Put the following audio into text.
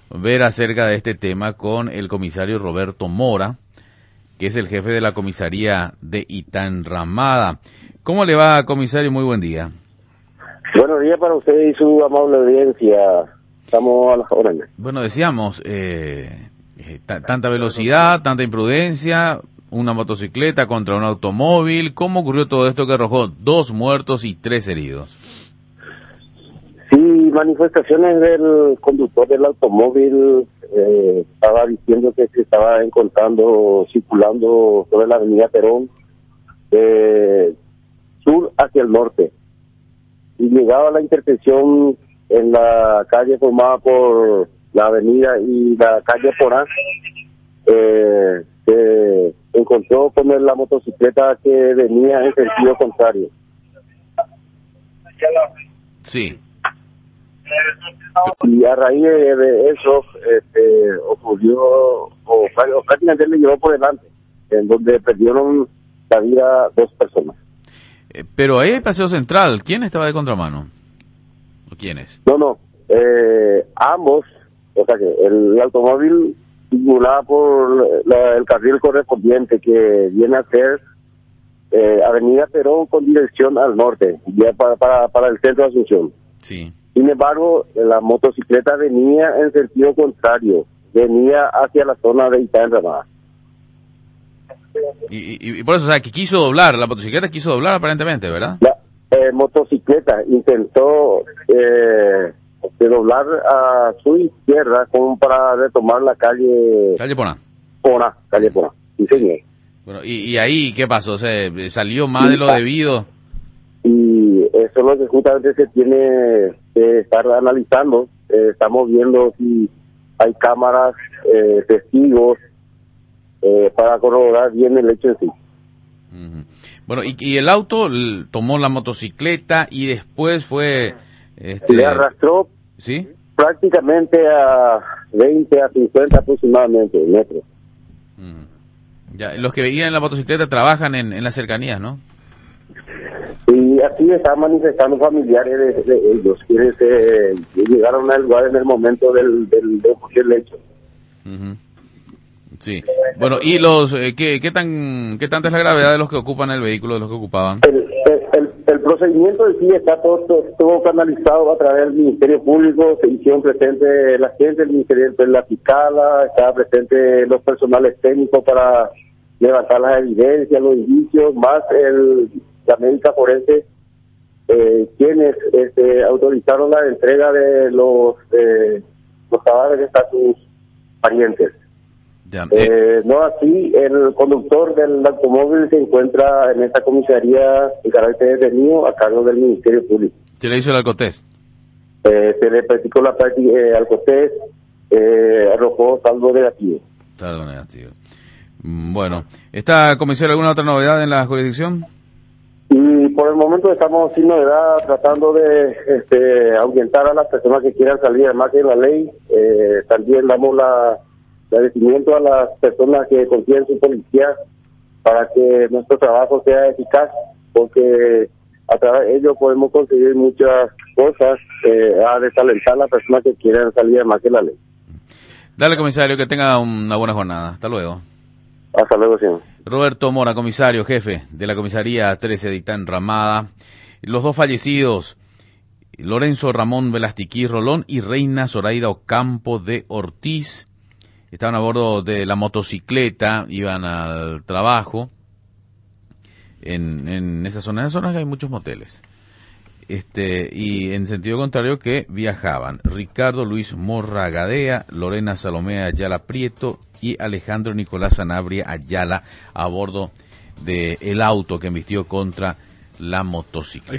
ver acerca de este tema con el comisario Roberto Mora, que es el jefe de la comisaría de Itá Enramada. ¿Cómo le va, comisario? Muy buen día. Buenos días para usted y su amable audiencia. Estamos a las órdenes. Bueno, decíamos, tanta velocidad, tanta imprudencia, una motocicleta contra un automóvil. ¿Cómo ocurrió todo esto que arrojó 2 muertos y 3 heridos? Sí, manifestaciones del conductor del automóvil. Estaba diciendo que se estaba encontrando, circulando sobre la avenida Perón, sur hacia el norte. Y llegaba a la intersección en la calle formada por la avenida y la calle Porá, se encontró con la motocicleta que venía en sentido contrario. Sí. Y a raíz de eso ocurrió, o prácticamente le llevó por delante, en donde perdieron la vida 2 personas. Pero ahí hay paseo central. ¿Quién estaba de contramano? ¿O quiénes? No, ambos, o sea que el automóvil circulaba por el carril correspondiente que viene a ser avenida Perón con dirección al norte, ya para el centro de Asunción. Sí. Sin embargo, la motocicleta venía en sentido contrario, venía hacia la zona de Itá Enramada. Y por eso, o sea, que quiso doblar, la motocicleta quiso doblar aparentemente, ¿verdad? La motocicleta intentó doblar a su izquierda como para retomar la calle... Calle Poná. Calle Poná, sí señor. Bueno, y ahí, ¿qué pasó? O sea, ¿salió más de lo debido? Y eso es lo que justamente se tiene que estar analizando. Estamos viendo si hay cámaras, testigos, para corroborar bien el hecho en sí. Uh-huh. Bueno, y el auto tomó la motocicleta y después fue... Le arrastró, ¿sí?, prácticamente a 20 a 50 aproximadamente metros. Uh-huh. Ya, los que veían la motocicleta trabajan en las cercanías, ¿no? Y así están manifestando familiares de ellos, quienes llegaron al lugar en el momento del hecho. Uh-huh. Sí. Bueno, y los ¿qué tanta es la gravedad de los que ocupan el vehículo, de los que ocupaban? El procedimiento en sí está todo canalizado a través del Ministerio Público. Se hicieron presentes la gente del Ministerio, la fiscala, estaba presente los personales técnicos para levantar las evidencias, los indicios, más la médica forense, quienes autorizaron la entrega de los cadáveres a sus parientes. Ya, no así, el conductor del automóvil se encuentra en esta comisaría en carácter detenido a cargo del Ministerio Público. ¿Se le hizo el alcotés? Se le practicó la práctica alcotés, arrojó saldo negativo. Saldo negativo. Bueno, ¿está, comisario, alguna otra novedad en la jurisdicción? Y por el momento estamos sin novedad, tratando de ahuyentar a las personas que quieran salir al margen de la ley. También damos el agradecimiento a las personas que confían en su policía para que nuestro trabajo sea eficaz, porque a través de ello podemos conseguir muchas cosas, a desalentar a las personas que quieran salir más que la ley. Dale, comisario, que tenga una buena jornada. Hasta luego. Hasta luego, señor. Roberto Mora, comisario, jefe de la comisaría 13 de Itá Enramada. Los 2 fallecidos, Lorenzo Ramón Velastiquí Rolón y Reina Zoraida Ocampo de Ortiz, estaban a bordo de la motocicleta, iban al trabajo en esa zona. En esa zona hay muchos moteles. Y en sentido contrario que viajaban Ricardo Luis Morragadea, Lorena Salomé Ayala Prieto y Alejandro Nicolás Sanabria Ayala a bordo del auto que embistió contra la motocicleta.